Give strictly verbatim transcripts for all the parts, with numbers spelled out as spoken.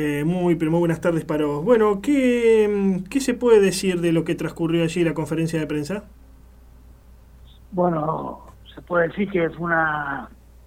Eh, muy, pero muy buenas tardes para vos. Bueno, ¿qué, ¿qué se puede decir de lo que transcurrió allí la conferencia de prensa? Bueno, se puede decir que fue una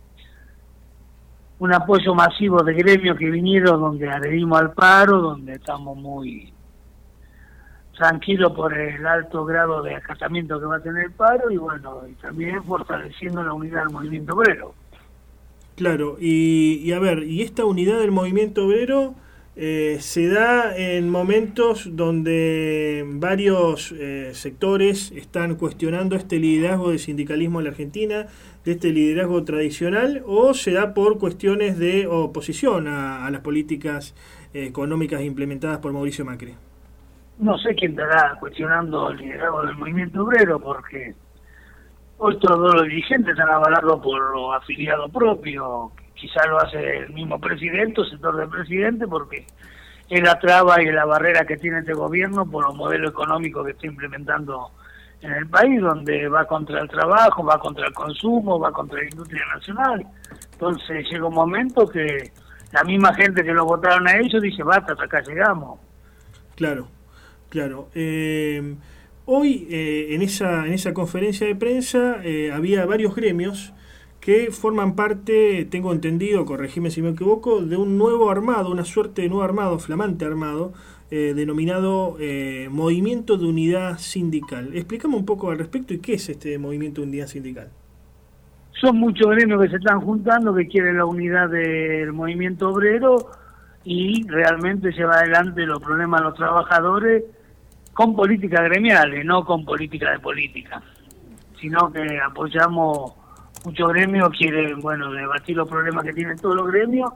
un apoyo masivo de gremios que vinieron, donde adherimos al paro, donde estamos muy tranquilos por el alto grado de acatamiento que va a tener el paro y bueno, y también fortaleciendo la unidad del movimiento obrero. Claro, y, y a ver, y esta unidad del movimiento obrero eh, se da en momentos donde varios eh, sectores están cuestionando este liderazgo del sindicalismo en la Argentina, de este liderazgo tradicional, o se da por cuestiones de oposición a, a las políticas eh, económicas implementadas por Mauricio Macri. No sé quién estará cuestionando el liderazgo del movimiento obrero, porque hoy todos los dirigentes están avalados por los afiliados propios. Quizás lo hace el mismo presidente o sector del presidente, porque es la traba y la barrera que tiene este gobierno por los modelos económicos que está implementando en el país, donde va contra el trabajo, va contra el consumo, va contra la industria nacional. Entonces llega un momento que la misma gente que lo votaron a ellos dice, basta, hasta acá llegamos. Claro, claro. Eh, hoy eh, en esa en esa conferencia de prensa eh, había varios gremios que forman parte, tengo entendido, corregime si me equivoco, de un nuevo armado, una suerte de nuevo armado, flamante armado, eh, denominado eh, Movimiento de Unidad Sindical. Explícame un poco al respecto y qué es este Movimiento de Unidad Sindical. Son muchos gremios que se están juntando, que quieren la unidad del movimiento obrero y realmente lleva adelante los problemas de los trabajadores con políticas gremiales, no con políticas de política, sino que apoyamos. Muchos gremios quieren, bueno, debatir los problemas que tienen todos los gremios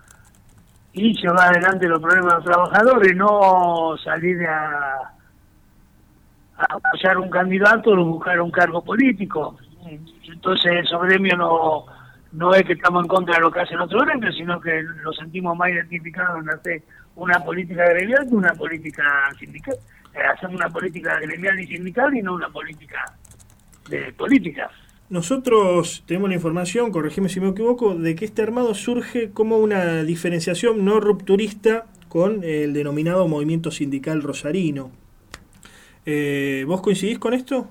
y llevar adelante los problemas de los trabajadores, no salir a, a apoyar un candidato o buscar un cargo político. Entonces esos gremios no, no es que estamos en contra de lo que hacen otros gremios, sino que lo sentimos más identificados en hacer una política gremial que una política sindical. Hacer una política gremial y sindical y no una política de política. Nosotros tenemos la información, corregime si me equivoco, de que este armado surge como una diferenciación no rupturista con el denominado movimiento sindical rosarino. Eh, ¿Vos coincidís con esto?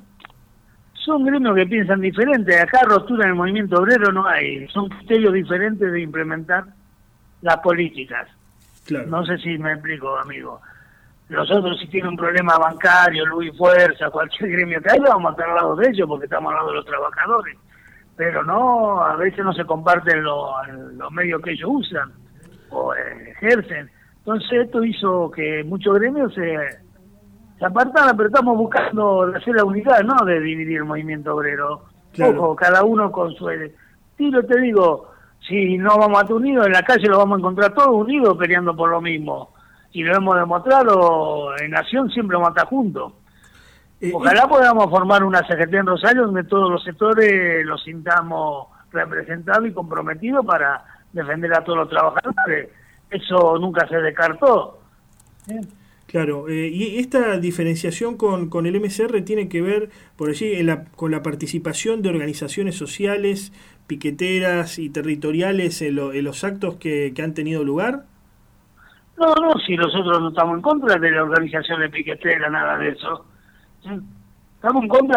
Son gremios que piensan diferente. Acá ruptura en el movimiento obrero no hay. Son criterios diferentes de implementar las políticas. Claro. No sé si me explico, amigo. Los otros, si tienen un problema bancario, Luis Fuerza, cualquier gremio que haya, vamos a estar al lado de ellos porque estamos al lado de los trabajadores. Pero no, a veces no se comparten los, los medios que ellos usan o eh, ejercen. Entonces esto hizo que muchos gremios se, se apartaran, pero estamos buscando hacer la unidad, no de dividir el movimiento obrero. Claro. Ojo, cada uno con su estilo. Te digo, si no vamos a estar unidos, en la calle lo vamos a encontrar todos unidos peleando por lo mismo. Y lo hemos demostrado, en Nación siempre vamos a estar juntos. Eh, Ojalá eh, podamos formar una C G T en Rosario donde todos los sectores los sintamos representados y comprometidos para defender a todos los trabajadores. Eso nunca se descartó. ¿Eh? Claro, eh, y esta diferenciación con, con el M C R tiene que ver, por allí, en la, con la participación de organizaciones sociales, piqueteras y territoriales en, lo, en los actos que, que han tenido lugar. No, no, si nosotros no estamos en contra de la organización de piquetera, nada de eso. Estamos en contra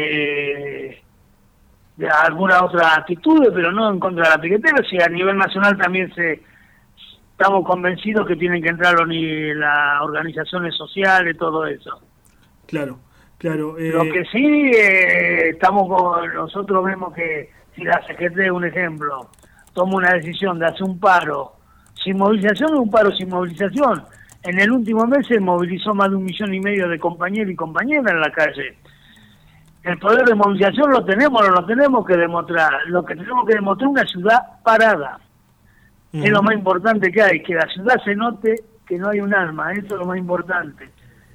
de, de alguna otra actitud, pero no en contra de la piquetera. Si a nivel nacional también se estamos convencidos que tienen que entrar los, ni las organizaciones sociales, todo eso. Claro, claro. Eh... Lo que sí, eh, estamos con, nosotros vemos que si la C G T, un ejemplo, toma una decisión de hacer un paro, sin movilización, un paro sin movilización. En el último mes se movilizó más de un millón y medio de compañeros y compañeras en la calle. El poder de movilización lo tenemos, no lo tenemos que demostrar. Lo que tenemos que demostrar es una ciudad parada. Uh-huh. Es lo más importante que hay, que la ciudad se note que no hay un alma, eso es lo más importante.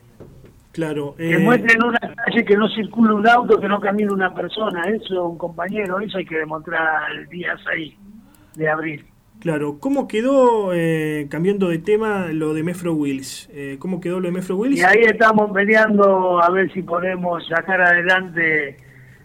Claro. Eh... Que muestren una calle que no circule un auto, que no camine una persona, eso, un compañero, eso hay que demostrar el día seis de abril. Claro, ¿cómo quedó, eh, cambiando de tema, lo de Mefro Wheels? Eh, ¿Cómo quedó lo de Mefro Wheels? Y ahí estamos peleando a ver si podemos sacar adelante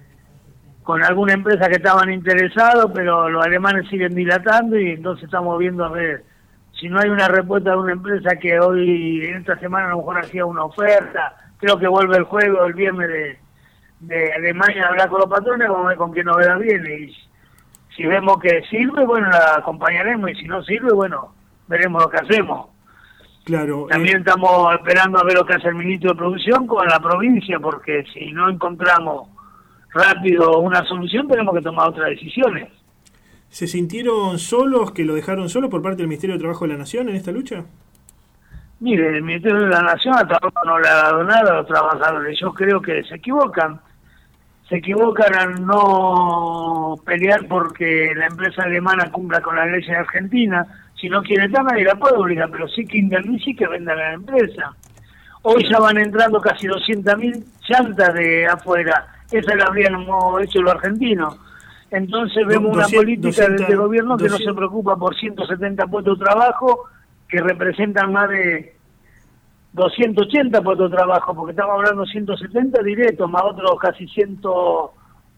con alguna empresa que estaban interesados, pero los alemanes siguen dilatando y entonces estamos viendo a ver si no hay una respuesta de una empresa que hoy, en esta semana, a lo mejor hacía una oferta, creo que vuelve el juego el viernes de, de Alemania a hablar con los patrones, vamos a ver con qué novedad viene. Y si vemos que sirve, bueno, la acompañaremos, y si no sirve, bueno, veremos lo que hacemos. Claro. También eh... estamos esperando a ver lo que hace el ministro de Producción con la provincia, porque si no encontramos rápido una solución, tenemos que tomar otras decisiones. ¿Se sintieron solos, que lo dejaron solo por parte del Ministerio de Trabajo de la Nación en esta lucha? Mire, el Ministerio de la Nación hasta ahora no le ha dado nada a los trabajadores. Yo creo que se equivocan. Se equivocan al no pelear porque la empresa alemana cumpla con la ley de Argentina. Si no quiere estar, nadie la puede obligar, pero sí que indemnice y que venda a la empresa. Hoy ya van entrando casi doscientas mil llantas de afuera. Esa la habrían hecho los argentinos. Entonces vemos una política de este gobierno que no se preocupa por ciento setenta puestos de trabajo, que representan más de doscientos ochenta puestos de trabajo, porque estamos hablando de ciento setenta directos, más otros casi ciento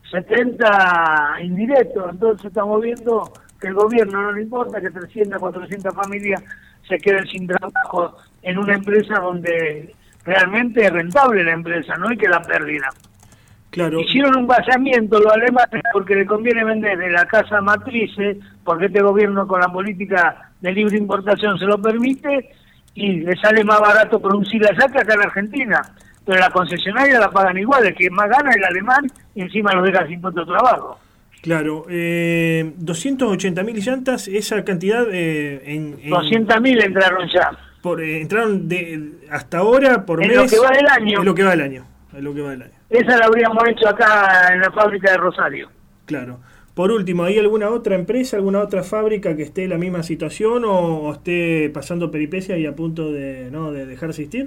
setenta indirectos. Entonces estamos viendo que el gobierno no le importa que trescientas, cuatrocientas familias se queden sin trabajo en una empresa donde realmente es rentable la empresa, no hay que la pérdida. Claro. Hicieron un vaciamiento los alemanes porque le conviene vender de la casa matrices, porque este gobierno con la política de libre importación se lo permite, y le sale más barato producir allá que acá en Argentina. Pero la concesionaria la pagan igual, el que más gana es el alemán, y encima los deja sin puesto de trabajo. Claro, eh, doscientas ochenta mil llantas, esa cantidad... Eh, en, en... doscientas mil entraron ya. Por, eh, entraron de hasta ahora por en mes... lo que va del año. En lo que va del año. En lo que va del año. Esa la habríamos hecho acá en la fábrica de Rosario. Claro. Por último, ¿hay alguna otra empresa, alguna otra fábrica que esté en la misma situación o, o esté pasando peripecias y a punto de, ¿no?, de dejar de existir?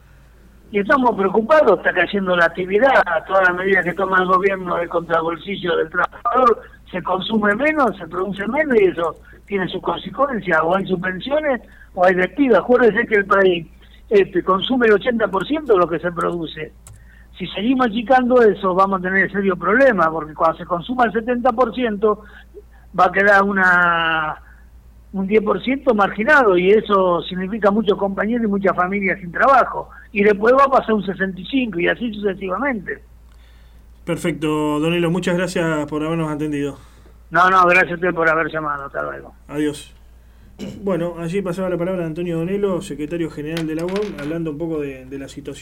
Y estamos preocupados, está cayendo la actividad, a todas las medidas que toma el gobierno del contrabolsillo del trabajador, se consume menos, se produce menos, y eso tiene sus consecuencias, o hay suspensiones o hay despidos. Acuérdense que el país este, consume el ochenta por ciento de lo que se produce. Si seguimos achicando eso, vamos a tener serios problemas, porque cuando se consuma el setenta por ciento, va a quedar una un diez por ciento marginado, y eso significa muchos compañeros y muchas familias sin trabajo. Y después va a pasar un sesenta y cinco, y así sucesivamente. Perfecto, Don Elo, muchas gracias por habernos atendido. No, no, gracias a usted por haber llamado. Hasta luego. Adiós. Bueno, allí pasaba la palabra Antonio Donelo, secretario general de la U A M, hablando un poco de, de la situación.